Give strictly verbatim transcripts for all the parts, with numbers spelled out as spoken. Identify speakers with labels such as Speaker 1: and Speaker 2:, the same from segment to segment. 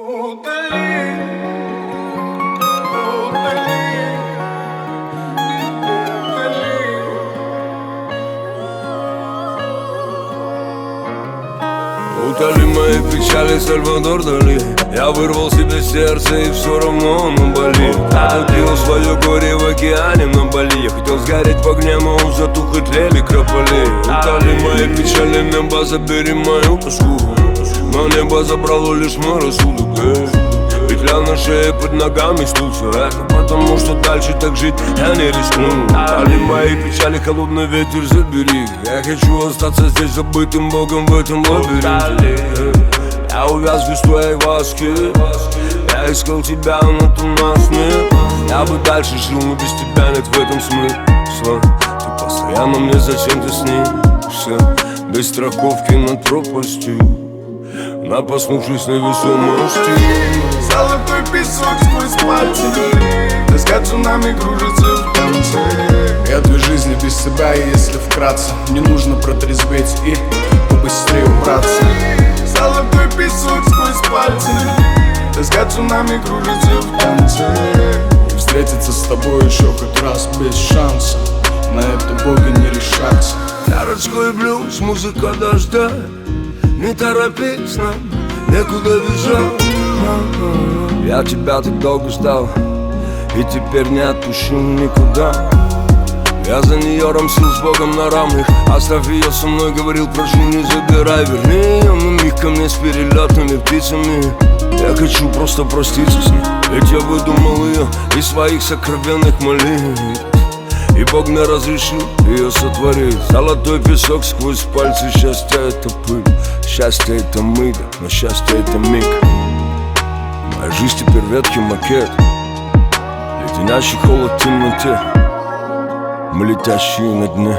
Speaker 1: Удали, удали, удали. Утоли мои печали, Сальвадор Дали. Я вырвал себе сердце и все равно оно болит. Отопил свое горе в океане на Бали. Я хотел сгореть в огне, но он затух и тлели крополи. Утоли мои печали, небо, забери мою тоску. Но небо забрало лишь мой рассудок. Петля на шее, под ногами стул. Все это потому, что дальше так жить я не рискну. Утоли мои печали, холодный ветер забери. Я хочу остаться здесь забытым богом в этом лабиринте. Я увяз без твоей ласки. Я искал тебя, но ты нас нет. Я бы дальше жил, но без тебя нет в этом смысла. Ты постоянно мне зачем ты снишься. Без страховки над пропастью, напоснувшись невесомости.
Speaker 2: Золотой песок сквозь пальцы. Тоска цунами кружится в танце. Я две жизни без тебя, и если вкратце, мне нужно протрезветь и побыстрее убраться. Золотой песок сквозь пальцы. Тоска цунами кружится в танце. И встретиться с тобой еще хоть раз без шанса. На это боги не решатся.
Speaker 1: Городской блюз, музыка дождя. Не торопись нам, некуда бежать. Я тебя так долго ждал, и теперь не отпущу никуда. Я за нее рамсил с Богом на равных. Оставь ее со мной, говорил, прошу, не забирай. Верни ее на миг ко мне с перелетными птицами. Я хочу просто проститься с ней, ведь я выдумал ее из своих сокровенных молитв. И Бог мне разрешил ее сотворить. Золотой песок сквозь пальцы. Счастье это пыль, счастье это мы, но счастье это миг. Моя жизнь теперь ветхий макет, леденящий холод в темноте. Мы летящие на дне,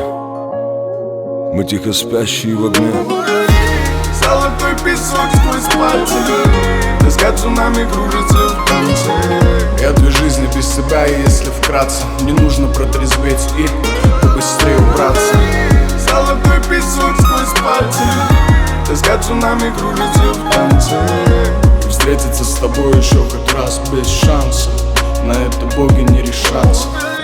Speaker 1: мы тихо спящие в огне.
Speaker 2: Золотой песок сквозь пальцы. Тоска цунами кружится в танце. Я две жизни без тебя, и если вкратце, мне нужно протрезветь и побыстрее убраться. Золотой песок сквозь пальцы. Тоска цунами кружится в танце. И встретиться с тобой еще хоть раз без шанса. На это боги не решатся.